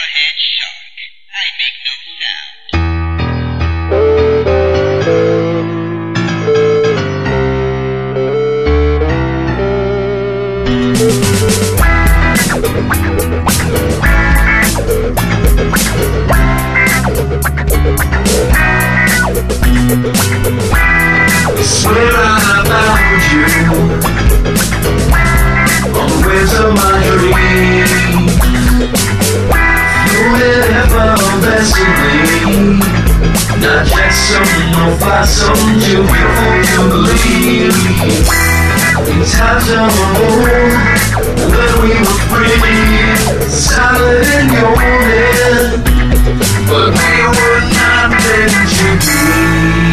hammerhead shark. I make no sound. Swear I found you on the waves of my dream, floating effervescently, not just some or fly, some too beautiful to believe. In times of old, when we were free, silent and golden, but we were not meant to be.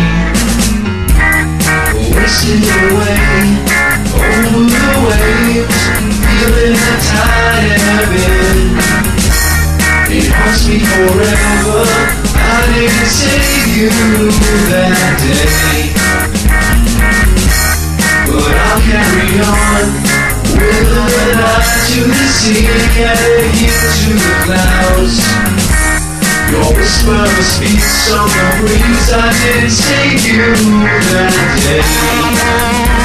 Wasting away over the waves, feeling the tide ebbing. It haunts me forever. I didn't save you that day, but I'll carry on with an eye to the sea and a ear to the clouds. Your whisper speaks on the breeze. I didn't save you that day.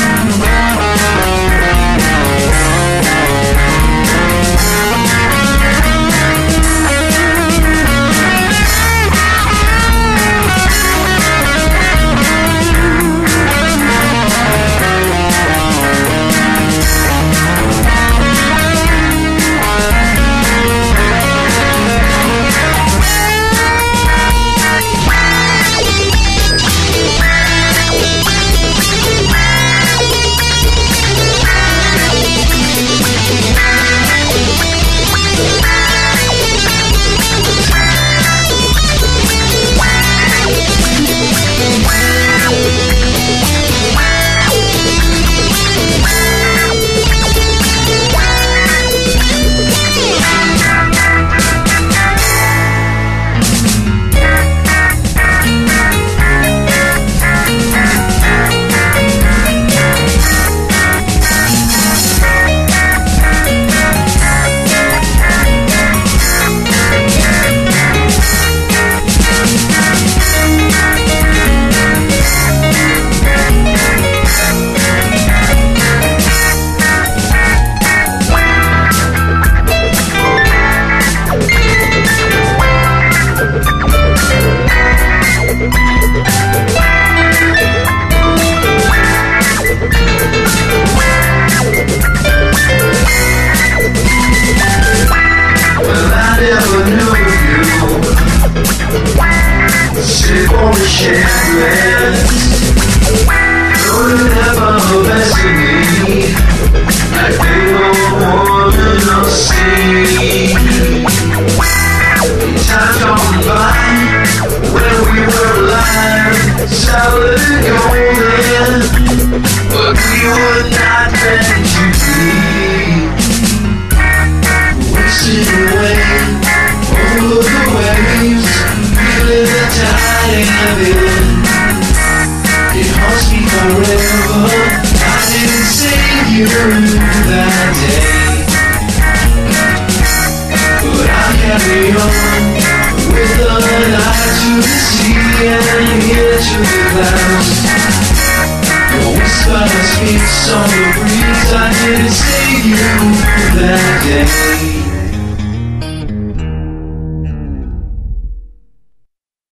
Sit on the champlands, floating effervescently, like they were warm in the sea. Time gone by, when we were alive, solid and golden, but we were not meant to be. Wasting away over the waves, feeling the tide ebbing. It haunts me forever. I didn't save you that day, but I'll carry on with an eye to the sea and an ear to the clouds. Your whisper speaks on the breeze. I didn't save you that day.